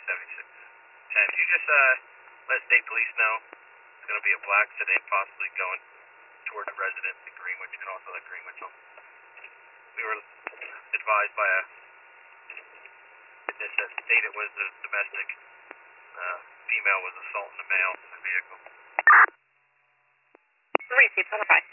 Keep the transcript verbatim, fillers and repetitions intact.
seventy-six. ten, can you just uh, let state police know it's going to be a black sedan possibly going toward the residence in Greenwich and also at Greenwich. We were advised by a witness that stated was a domestic uh, female was assaulting a male in the vehicle. Received, on the five.